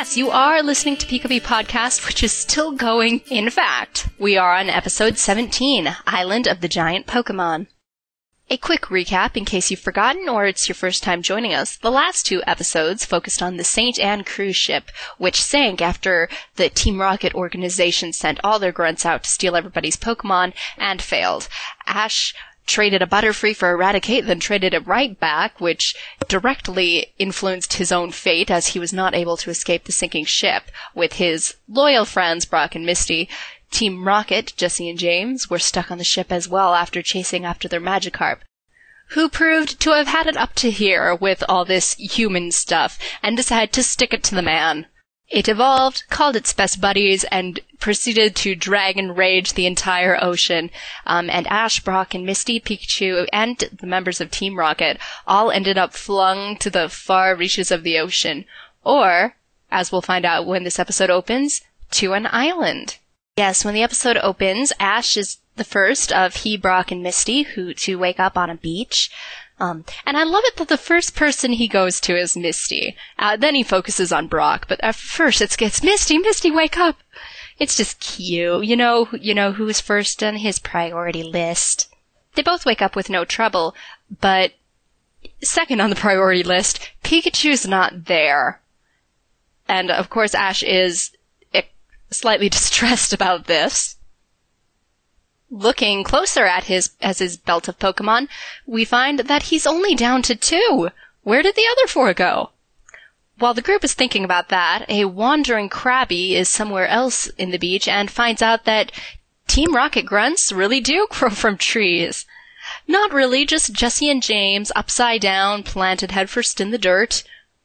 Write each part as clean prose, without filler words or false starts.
Yes, you are listening to Pikachu Podcast, which is still going. In fact, we are on episode 17, Island of the Giant Pokemon. A quick recap in case you've forgotten or it's your first time joining us. The last two episodes focused on the St. Anne cruise ship, which sank after the Team Rocket organization sent all their grunts out to steal everybody's Pokemon and failed. Ash traded a Butterfree for Eradicate, then traded it right back, which directly influenced his own fate as he was not able to escape the sinking ship with his loyal friends Brock and Misty. Team Rocket, Jesse and James, were stuck on the ship as well after chasing after their Magikarp, who proved to have had it up to here with all this human stuff and decided to stick it to the man. It evolved, called its best buddies, and proceeded to drag and rage the entire ocean. And Ash, Brock, and Misty, Pikachu, and the members of Team Rocket all ended up flung to the far reaches of the ocean. Or, as we'll find out when this episode opens, to an island. Yes, when the episode opens, Ash is the first of he, Brock, and Misty to wake up on a beach. And I love it that the first person he goes to is Misty. Then he focuses on Brock, but at first it's Misty, wake up! It's just cute. You know who's first on his priority list. They both wake up with no trouble, but second on the priority list, Pikachu's not there. And of course Ash is slightly distressed about this. Looking closer at his belt of Pokemon, we find that he's only down to 2. Where did the other 4 go? While the group is thinking about that, a wandering Krabby is somewhere else in the beach and finds out that Team Rocket grunts really do grow from trees. Not really, just Jesse and James, upside down, planted headfirst in the dirt.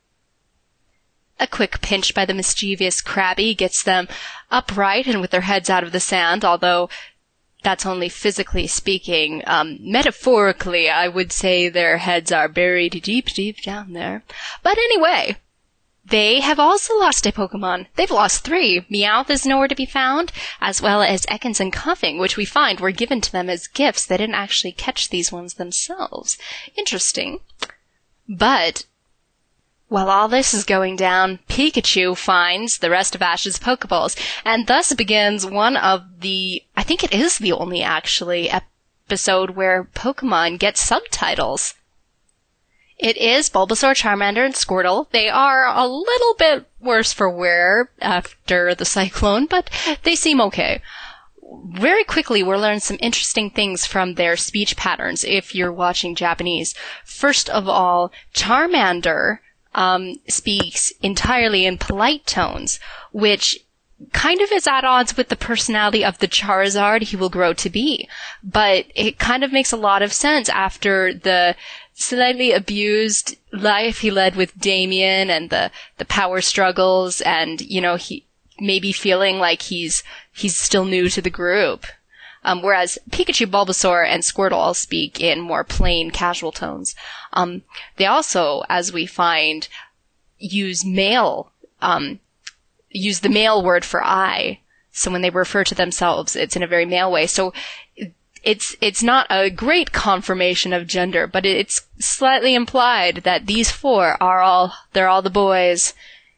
A quick pinch by the mischievous Krabby gets them upright and with their heads out of the sand, although that's only physically speaking. Metaphorically, I would say their heads are buried deep down there. But anyway, they have also lost a Pokemon. They've lost 3. Meowth is nowhere to be found, as well as Ekans and Cuffing, which we find were given to them as gifts. They didn't actually catch these ones themselves. Interesting. But while all this is going down, Pikachu finds the rest of Ash's Pokeballs, and thus begins one of the, I think it is the only actually, episode where Pokemon get subtitles. It is Bulbasaur, Charmander, and Squirtle. They are a little bit worse for wear after the cyclone, but they seem okay. Very quickly, we'll learn some interesting things from their speech patterns if you're watching Japanese. First of all, Charmander speaks entirely in polite tones, which kind of is at odds with the personality of the Charizard he will grow to be. But it kind of makes a lot of sense after the slightly abused life he led with Damien and the power struggles and, he maybe feeling like he's still new to the group. Whereas Pikachu, Bulbasaur, and Squirtle all speak in more plain, casual tones. They also, as we find, use the male word for I. So when they refer to themselves, it's in a very male way. So it's not a great confirmation of gender, but it's slightly implied that these 4 they're all the boys.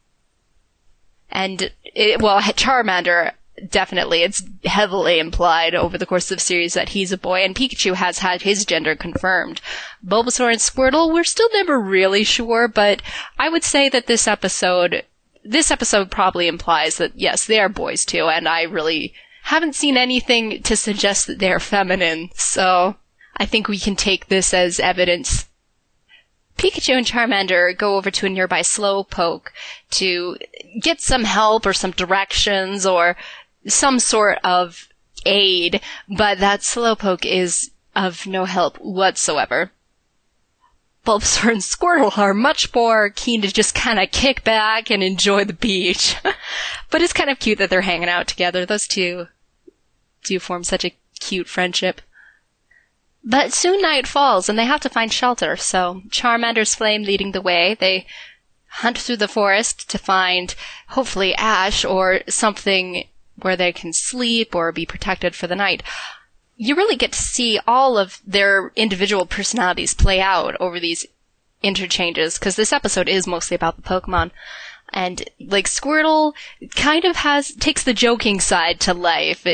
And Charmander, definitely, it's heavily implied over the course of the series that he's a boy, and Pikachu has had his gender confirmed. Bulbasaur and Squirtle, we're still never really sure, but I would say that this episode probably implies that, yes, they are boys too, and I really haven't seen anything to suggest that they're feminine, so I think we can take this as evidence. Pikachu and Charmander go over to a nearby Slowpoke to get some help or some directions or some sort of aid, but that Slowpoke is of no help whatsoever. Bulbasaur and Squirtle are much more keen to just kind of kick back and enjoy the beach. But it's kind of cute that they're hanging out together. Those two do form such a cute friendship. But soon night falls, and they have to find shelter, so Charmander's Flame leading the way. They hunt through the forest to find, hopefully, Ash or something where they can sleep or be protected for the night. You really get to see all of their individual personalities play out over these interchanges, because this episode is mostly about the Pokemon. And, like, Squirtle kind of takes the joking side to life.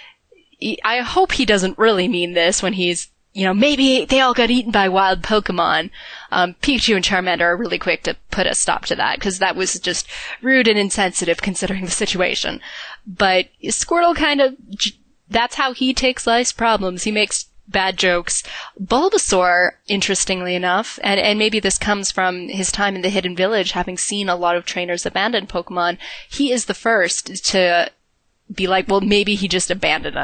I hope he doesn't really mean this when he's, maybe they all got eaten by wild Pokemon. Pikachu and Charmander are really quick to put a stop to that, because that was just rude and insensitive considering the situation. But Squirtle that's how he takes life's problems. He makes bad jokes. Bulbasaur, interestingly enough, and maybe this comes from his time in the Hidden Village, having seen a lot of trainers abandon Pokemon, he is the first to be like, well, maybe he just abandoned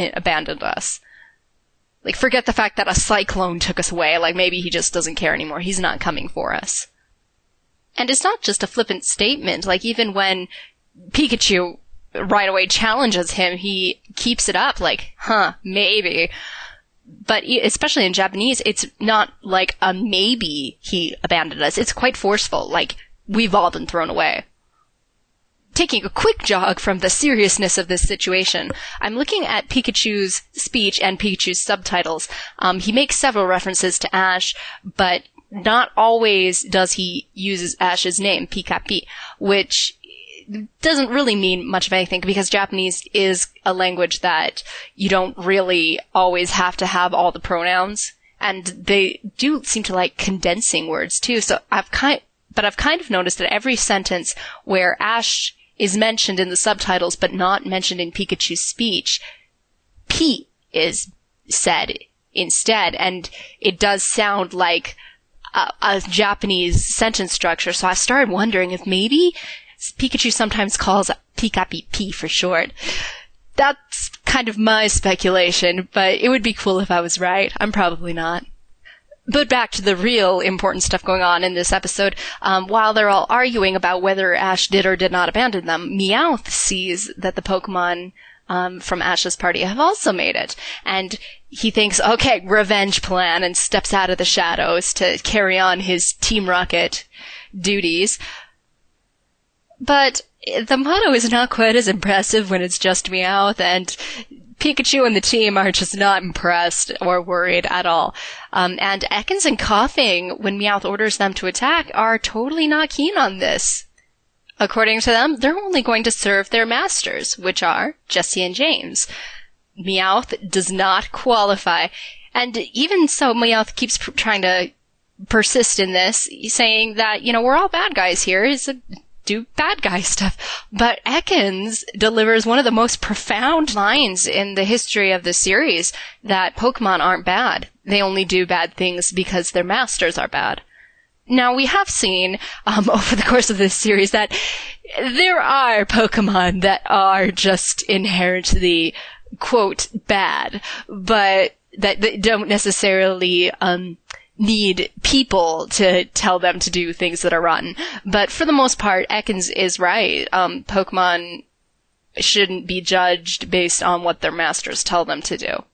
us. Like, forget the fact that a cyclone took us away. Like, maybe he just doesn't care anymore. He's not coming for us. And it's not just a flippant statement. Like, even when Pikachu right away challenges him, he keeps it up. Like, maybe. But especially in Japanese, it's not like a maybe he abandoned us. It's quite forceful. Like, we've all been thrown away. Taking a quick jog from the seriousness of this situation, I'm looking at Pikachu's speech and Pikachu's subtitles. He makes several references to Ash, but not always does he use Ash's name, Pikapi, which doesn't really mean much of anything, because Japanese is a language that you don't really always have to have all the pronouns, and they do seem to like condensing words too. So I've kind of noticed that every sentence where Ash is mentioned in the subtitles but not mentioned in Pikachu's speech, P is said instead, and it does sound like a Japanese sentence structure. So I started wondering if maybe Pikachu sometimes calls Pikapi P for short. That's kind of my speculation, but it would be cool if I was right. I'm probably not. But back to the real important stuff going on in this episode. While they're all arguing about whether Ash did or did not abandon them, Meowth sees that the Pokemon from Ash's party have also made it. And he thinks, okay, revenge plan, and steps out of the shadows to carry on his Team Rocket duties. But the motto is not quite as impressive when it's just Meowth, and Pikachu and the team are just not impressed or worried at all. And Ekans and Coughing, when Meowth orders them to attack, are totally not keen on this. According to them, they're only going to serve their masters, which are Jessie and James. Meowth does not qualify. And even so, Meowth keeps trying to persist in this, saying that, we're all bad guys here. Do bad guy stuff. But Ekans delivers one of the most profound lines in the history of the series, that Pokemon aren't bad. They only do bad things because their masters are bad. Now, we have seen, over the course of this series, that there are Pokemon that are just inherently, quote, bad, but that don't necessarily, need people to tell them to do things that are rotten. But for the most part, Ekans is right. Pokemon shouldn't be judged based on what their masters tell them to do.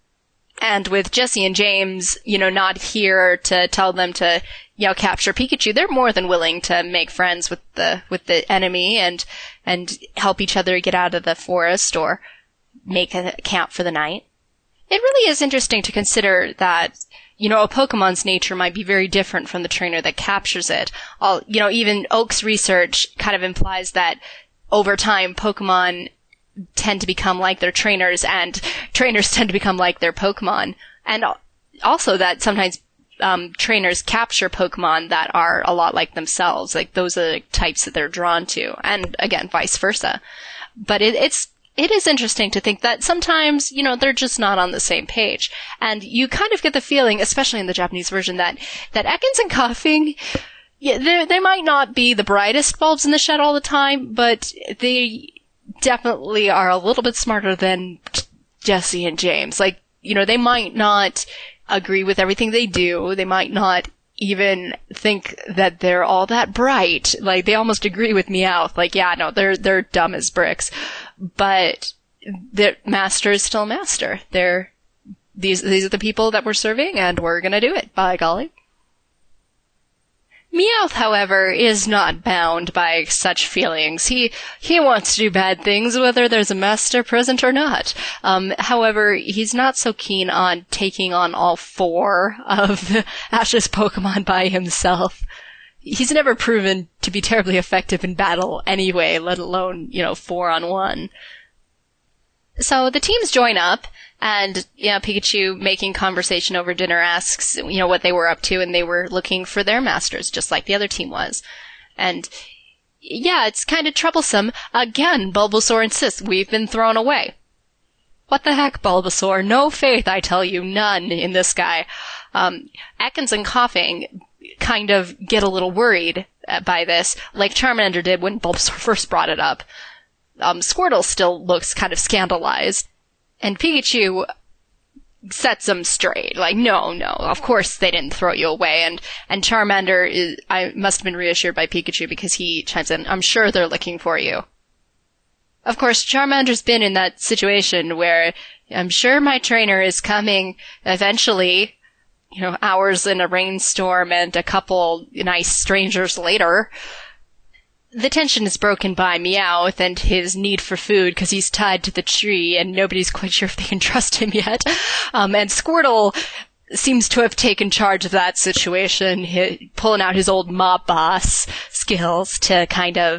And with Jessie and James, not here to tell them to, capture Pikachu, they're more than willing to make friends with the enemy and help each other get out of the forest or make a camp for the night. It really is interesting to consider that a Pokemon's nature might be very different from the trainer that captures it. Even Oak's research kind of implies that over time, Pokemon tend to become like their trainers, and trainers tend to become like their Pokemon. And also that sometimes trainers capture Pokemon that are a lot like themselves. Like, those are the types that they're drawn to. And again, vice versa. But it is interesting to think that sometimes, they're just not on the same page. And you kind of get the feeling, especially in the Japanese version, that Ekans and Coughing, they might not be the brightest bulbs in the shed all the time, but they definitely are a little bit smarter than Jessie and James. Like, they might not agree with everything they do. They might not even think that they're all that bright. Like, they almost agree with Meowth. Like, yeah, no, they're dumb as bricks. But the master is still master. These are the people that we're serving, and we're gonna do it, by golly. Meowth, however, is not bound by such feelings. He wants to do bad things whether there's a master present or not. However, he's not so keen on taking on all 4 of Ash's Pokemon by himself. he's never proven to be terribly effective in battle anyway, let alone, 4-on-1. So the teams join up, and, Pikachu, making conversation over dinner, asks, what they were up to, and they were looking for their masters, just like the other team was. And, yeah, it's kind of troublesome. Again, Bulbasaur insists, we've been thrown away. What the heck, Bulbasaur? No faith, I tell you, none in this guy. Ekans and Coughing kind of get a little worried by this, like Charmander did when Bulbasaur first brought it up. Squirtle still looks kind of scandalized. And Pikachu sets them straight. Like, no, of course they didn't throw you away. And Charmander I must have been reassured by Pikachu because he chimes in, I'm sure they're looking for you. Of course, Charmander's been in that situation where I'm sure my trainer is coming eventually, hours in a rainstorm and a couple nice strangers later. The tension is broken by Meowth and his need for food because he's tied to the tree and nobody's quite sure if they can trust him yet. And Squirtle seems to have taken charge of that situation, pulling out his old mob boss skills to kind of,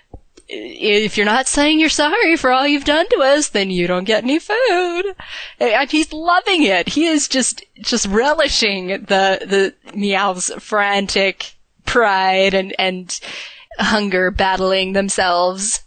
if you're not saying you're sorry for all you've done to us, then you don't get any food. And he's loving it. He is just relishing the Meowth's frantic pride and hunger battling themselves.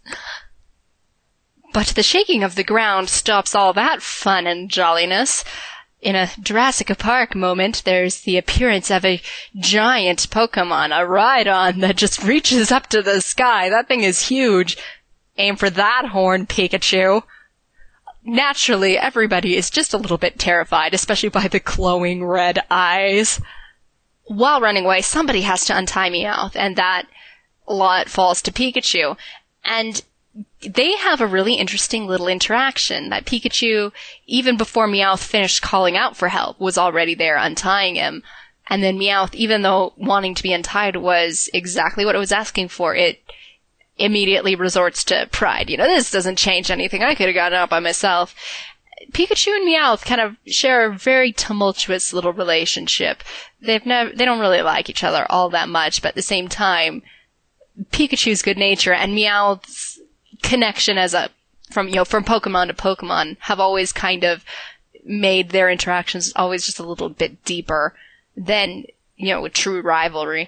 But the shaking of the ground stops all that fun and jolliness. In a Jurassic Park moment, there's the appearance of a giant Pokemon, a Rhydon that just reaches up to the sky. That thing is huge. Aim for that horn, Pikachu. Naturally, everybody is just a little bit terrified, especially by the glowing red eyes. While running away, somebody has to untie Meowth, and that lot falls to Pikachu. And they have a really interesting little interaction that Pikachu, even before Meowth finished calling out for help, was already there untying him. And then Meowth, even though wanting to be untied was exactly what it was asking for, it immediately resorts to pride. This doesn't change anything. I could have gotten out by myself. Pikachu and Meowth kind of share a very tumultuous little relationship. They don't really like each other all that much, but at the same time, Pikachu's good nature and Meowth's connection from Pokemon to Pokemon have always kind of made their interactions always just a little bit deeper than, a true rivalry.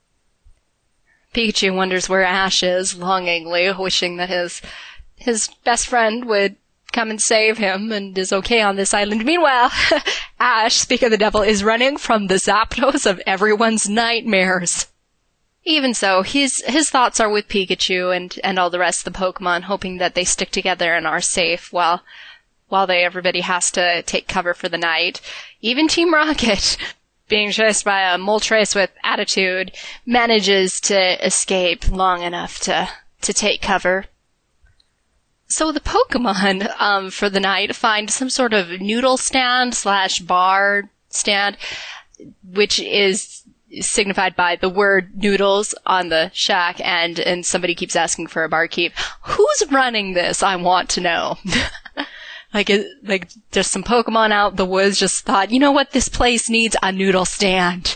Pikachu wonders where Ash is, longingly, wishing that his best friend would come and save him and is okay on this island. Meanwhile, Ash, speak of the devil, is running from the Zapdos of everyone's nightmares. Even so, his thoughts are with Pikachu and all the rest of the Pokemon, hoping that they stick together and are safe while everybody has to take cover for the night. Even Team Rocket, being chased by a Moltres with attitude, manages to escape long enough to take cover. So the Pokemon, for the night, find some sort of noodle stand / bar stand, which is signified by the word noodles on the shack, and somebody keeps asking for a barkeep. Who's running this? I want to know. like just some Pokemon out in the woods just thought, you know what, this place needs a noodle stand.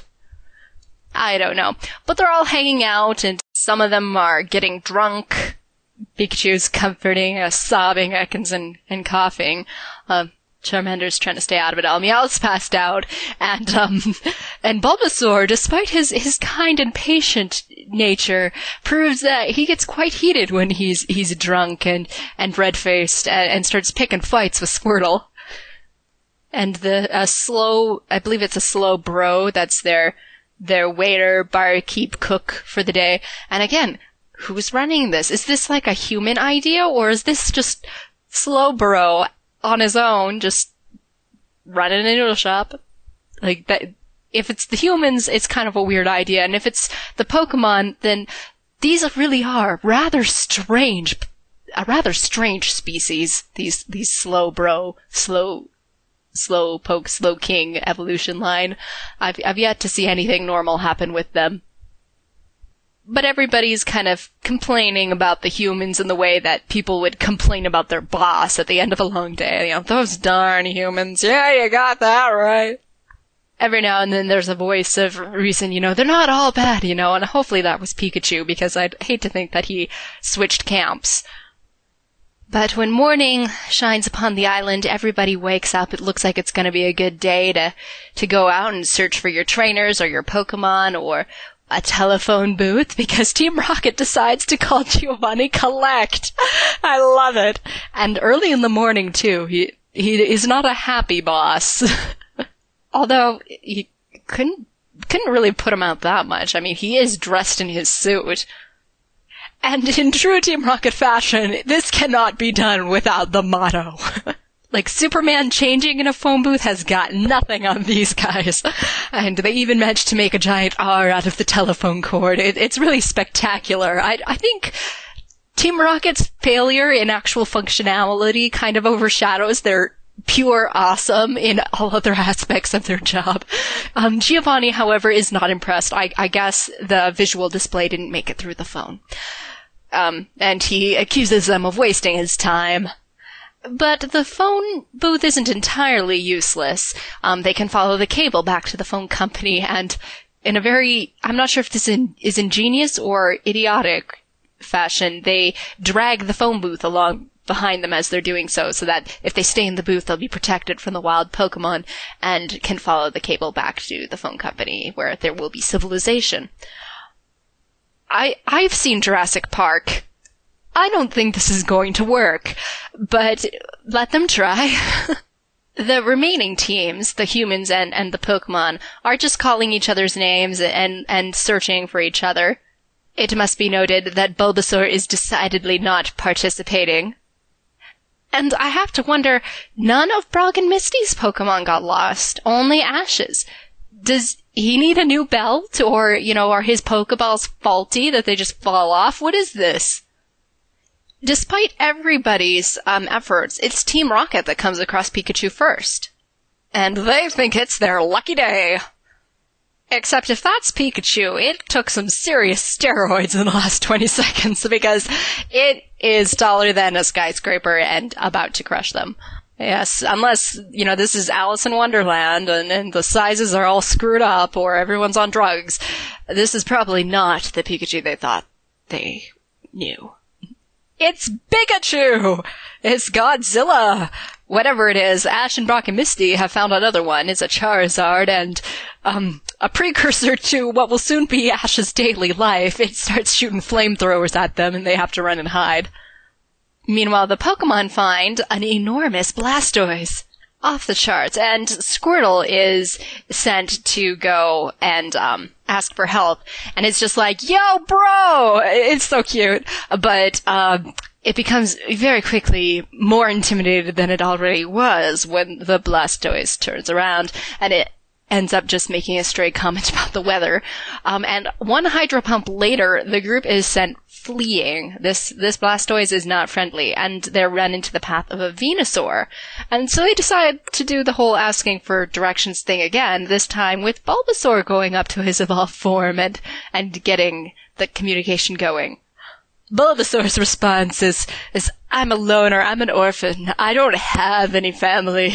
I don't know. But they're all hanging out, and some of them are getting drunk. Pikachu's comforting, sobbing, Ekans and Coughing. Charmander's trying to stay out of it all. Meowth's passed out, and Bulbasaur, despite his kind and patient nature, proves that he gets quite heated when he's drunk and red-faced and starts picking fights with Squirtle. And I believe it's a slow bro, that's their waiter, barkeep, cook for the day. And again, who's running this? Is this like a human idea, or is this just slow bro on his own, just running a noodle shop? Like that. If it's the humans, it's kind of a weird idea, and if it's the Pokemon, then these really are a rather strange species. These slow bro, slow poke, slow king evolution line. I've yet to see anything normal happen with them. But everybody's kind of complaining about the humans in the way that people would complain about their boss at the end of a long day. Those darn humans. Yeah, you got that right. every now and then there's a voice of reason, they're not all bad, and hopefully that was Pikachu, because I'd hate to think that he switched camps. But when morning shines upon the island, everybody wakes up. It looks like it's going to be a good day to go out and search for your trainers or your Pokemon or a telephone booth, because Team Rocket decides to call Giovanni Collect. I love it. And early in the morning, too. He is not a happy boss. Although he couldn't really put him out that much. I mean, he is dressed in his suit. And in true Team Rocket fashion, this cannot be done without the motto. Like, Superman changing in a phone booth has got nothing on these guys. And they even managed to make a giant R out of the telephone cord. It's really spectacular. I think Team Rocket's failure in actual functionality kind of overshadows their pure awesome in all other aspects of their job. Giovanni, however, is not impressed. I guess the visual display didn't make it through the phone. And he accuses them of wasting his time. But the phone booth isn't entirely useless. They can follow the cable back to the phone company, and in a very, I'm not sure if this is ingenious or idiotic fashion, they drag the phone booth along behind them as they're doing so that if they stay in the booth, they'll be protected from the wild Pokemon and can follow the cable back to the phone company where there will be civilization. I've seen Jurassic Park. I don't think this is going to work, but let them try. The remaining teams, the humans and the Pokemon, are just calling each other's names and searching for each other. It must be noted that Bulbasaur is decidedly not participating. And I have to wonder, none of Brock and Misty's Pokemon got lost, only Ash's. Does he need a new belt, or, are his Pokeballs faulty that they just fall off? What is this? Despite everybody's efforts, it's Team Rocket that comes across Pikachu first. And they think it's their lucky day. Except if that's Pikachu, it took some serious steroids in the last 20 seconds, because it is taller than a skyscraper and about to crush them. Yes, unless, this is Alice in Wonderland and the sizes are all screwed up or everyone's on drugs. This is probably not the Pikachu they thought they knew. It's Pikachu! It's Godzilla! Whatever it is, Ash and Brock and Misty have found another one. It's a Charizard, and, a precursor to what will soon be Ash's daily life. It starts shooting flamethrowers at them, and they have to run and hide. Meanwhile, the Pokemon find an enormous Blastoise. Off the charts, and Squirtle is sent to go and ask for help, and it's just like, yo, bro! It's so cute, but it becomes very quickly more intimidated than it already was when the Blastoise turns around, and it ends up just making a stray comment about the weather. And one Hydro Pump later, the group is sent fleeing. This Blastoise is not friendly, and they're run into the path of a Venusaur. And so they decide to do the whole asking for directions thing again, this time with Bulbasaur going up to his evolved form and getting the communication going. Bulbasaur's response is, I'm a loner, I'm an orphan, I don't have any family.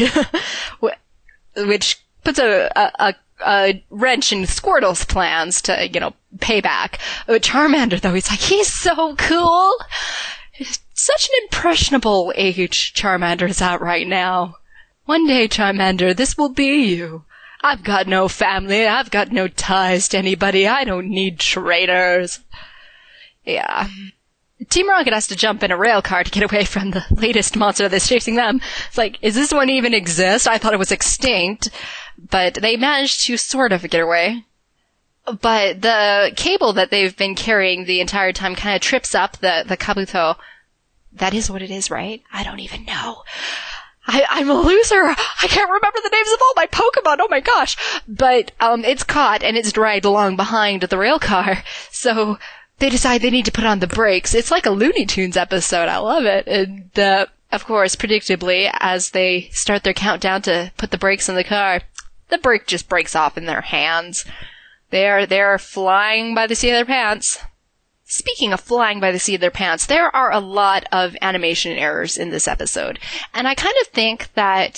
Which puts a wrench in Squirtle's plans to, pay back. Charmander, though, he's so cool! Such an impressionable age Charmander is at right now. One day, Charmander, this will be you. I've got no family, I've got no ties to anybody, I don't need traitors. Yeah. Team Rocket has to jump in a rail car to get away from the latest monster that's chasing them. It's like, is this one even exist? I thought it was extinct. But they managed to sort of get away. But the cable that they've been carrying the entire time kind of trips up the Kabuto. That is what it is, right? I don't even know. I'm a loser. I can't remember the names of all my Pokemon. Oh my gosh. But it's caught and it's dragged along behind the rail car. So they decide they need to put on the brakes. It's like a Looney Tunes episode. I love it. And of course, predictably, as they start their countdown to put the brakes on the car, the brake just breaks off in their hands. They're flying by the seat of their pants. Speaking of flying by the seat of their pants, there are a lot of animation errors in this episode. And I kind of think that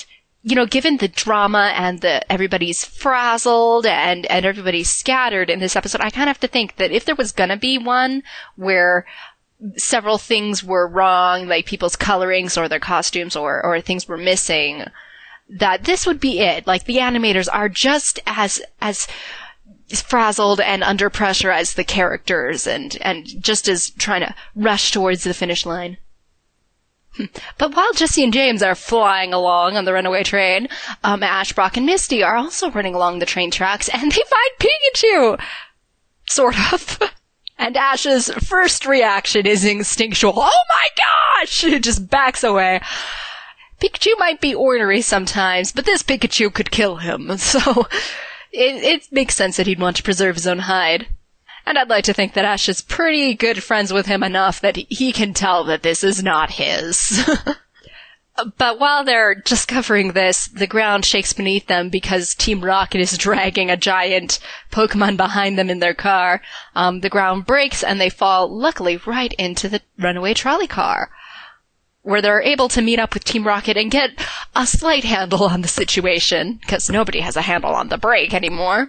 given the drama and everybody's frazzled and everybody's scattered in this episode, I kind of have to think that if there was gonna be one where several things were wrong, like people's colorings or their costumes or things were missing, that this would be it. Like, the animators are just as frazzled and under pressure as the characters and just as trying to rush towards the finish line. But while Jesse and James are flying along on the runaway train, Ash, Brock, and Misty are also running along the train tracks, and they find Pikachu! Sort of. And Ash's first reaction is instinctual. Oh my gosh! It just backs away. Pikachu might be ornery sometimes, but this Pikachu could kill him, so it makes sense that he'd want to preserve his own hide. And I'd like to think that Ash is pretty good friends with him enough that he can tell that this is not his. But while they're discovering this, the ground shakes beneath them because Team Rocket is dragging a giant Pokemon behind them in their car. The ground breaks and they fall, luckily, right into the runaway trolley car, where they're able to meet up with Team Rocket and get a slight handle on the situation, because nobody has a handle on the break anymore.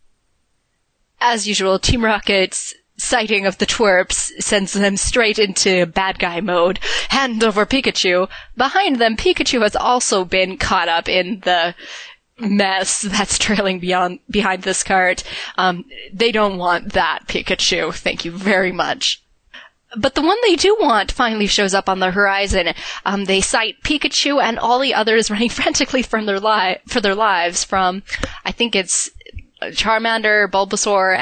As usual, Team Rocket's sighting of the twerps sends them straight into bad guy mode. Hand over Pikachu. Behind them, Pikachu has also been caught up in the mess that's trailing behind this cart. They don't want that Pikachu. Thank you very much. But the one they do want finally shows up on the horizon. They sight Pikachu and all the others running frantically for their lives from, I think it's Charmander, Bulbasaur,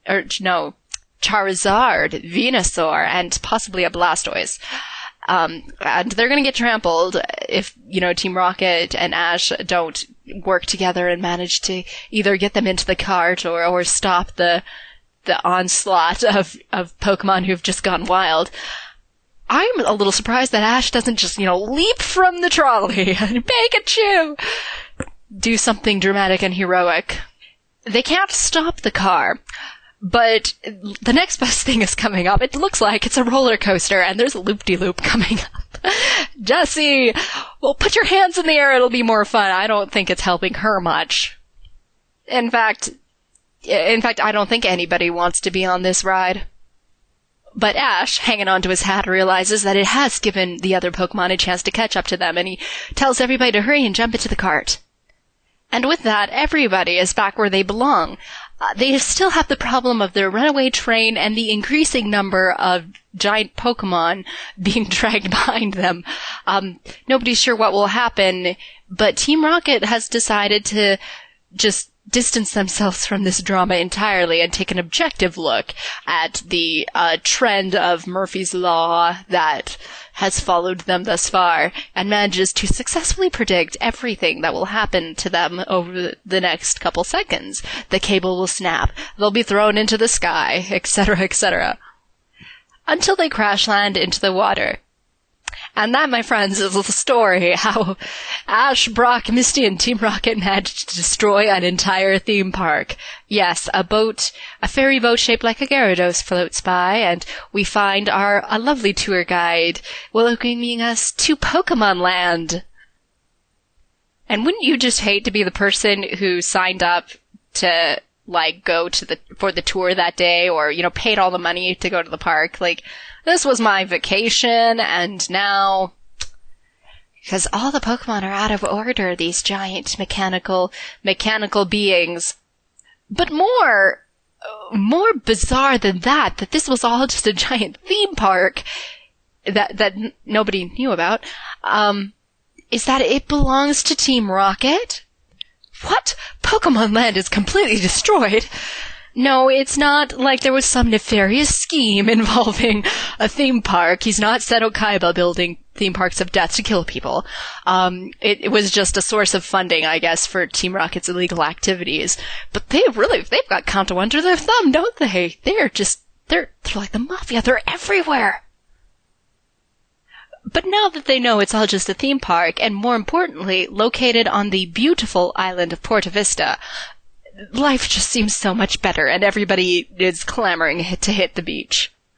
Charizard, Venusaur, and possibly a Blastoise. And they're gonna get trampled if, Team Rocket and Ash don't work together and manage to either get them into the cart or stop the onslaught of Pokemon who've just gone wild. I'm a little surprised that Ash doesn't just, leap from the trolley and Pikachu! Do something dramatic and heroic. They can't stop the car, but the next best thing is coming up. It looks like it's a roller coaster, and there's a loop-de-loop coming up. Jessie, well, put your hands in the air, it'll be more fun. I don't think it's helping her much. In fact, I don't think anybody wants to be on this ride. But Ash, hanging onto his hat, realizes that it has given the other Pokemon a chance to catch up to them, and he tells everybody to hurry and jump into the cart. And with that, everybody is back where they belong. They still have the problem of their runaway train and the increasing number of giant Pokemon being dragged behind them. Nobody's sure what will happen, but Team Rocket has decided to just distance themselves from this drama entirely and take an objective look at the trend of Murphy's Law that has followed them thus far, and manages to successfully predict everything that will happen to them over the next couple seconds. The cable will snap, they'll be thrown into the sky, etc., etc. Until they crash land into the water. And that, my friends, is the story how Ash, Brock, Misty, and Team Rocket managed to destroy an entire theme park. Yes, a ferry boat shaped like a Gyarados floats by, and we find a lovely tour guide welcoming us to Pokemon Land. And wouldn't you just hate to be the person who signed up to, go for the tour that day, or, paid all the money to go to the park? This was my vacation, and now, because all the Pokemon are out of order, these giant mechanical beings. But more bizarre than that this was all just a giant theme park that nobody knew about, is that it belongs to Team Rocket? What? Pokemon Land is completely destroyed? No, it's not like there was some nefarious scheme involving a theme park. He's not Seto Kaiba building theme parks of death to kill people. It was just a source of funding, I guess, for Team Rocket's illegal activities. But they've got Kanto under their thumb, don't they? They're like the Mafia. They're everywhere. But now that they know it's all just a theme park, and more importantly, located on the beautiful island of Porta Vista, life just seems so much better, and everybody is clamoring to hit the beach.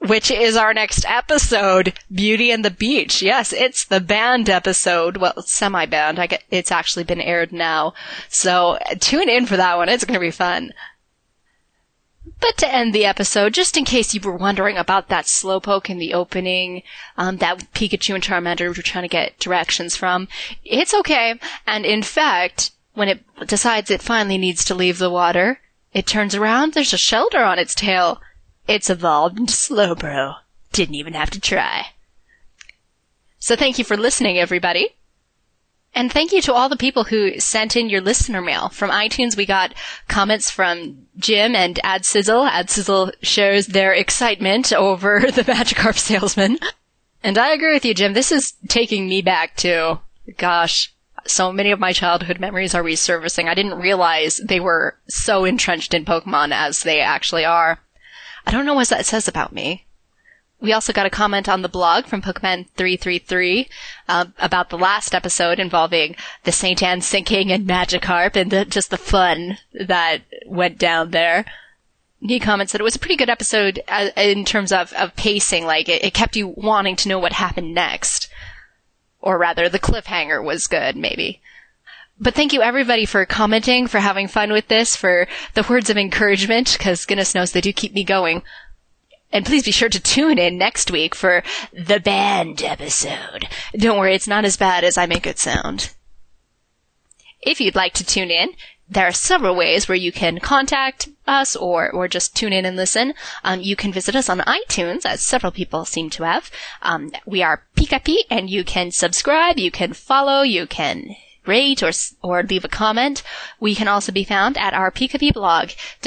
which is our next episode, Beauty and the Beach. Yes, it's the band episode. Well, semi-band. It's actually been aired now. So tune in for that one. It's going to be fun. But to end the episode, just in case you were wondering about that Slowpoke in the opening, that Pikachu and Charmander were trying to get directions from, it's okay. And in fact, when it decides it finally needs to leave the water, it turns around, there's a shelter on its tail. It's evolved into Slowbro. Didn't even have to try. So thank you for listening, everybody. And thank you to all the people who sent in your listener mail. From iTunes, we got comments from Jim and AdSizzle. AdSizzle shares their excitement over the Magikarp salesman. And I agree with you, Jim. This is taking me back to, gosh, so many of my childhood memories are resurfacing. I didn't realize they were so entrenched in Pokemon as they actually are. I don't know what that says about me. We also got a comment on the blog from Pokemon333 about the last episode involving the St. Anne sinking and Magikarp and just the fun that went down there. He comments that it was a pretty good episode in terms of pacing. Like, it kept you wanting to know what happened next. Or rather, the cliffhanger was good, maybe. But thank you, everybody, for commenting, for having fun with this, for the words of encouragement, because goodness knows they do keep me going. And please be sure to tune in next week for the band episode. Don't worry, it's not as bad as I make it sound. If you'd like to tune in, there are several ways where you can contact us or just tune in and listen. You can visit us on iTunes, as several people seem to have. We are Pikapi, and you can subscribe, you can follow, you can rate or leave a comment. We can also be found at our Pikapi blog,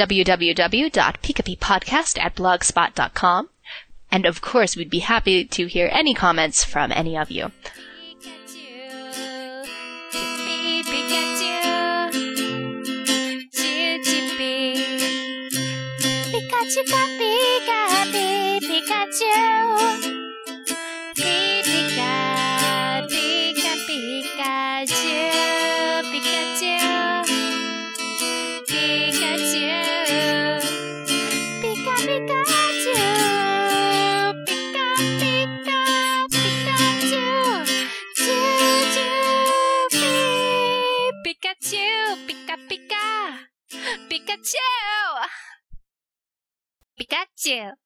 www.pikapipodcast@blogspot.com. And of course, we'd be happy to hear any comments from any of you. Pikachu!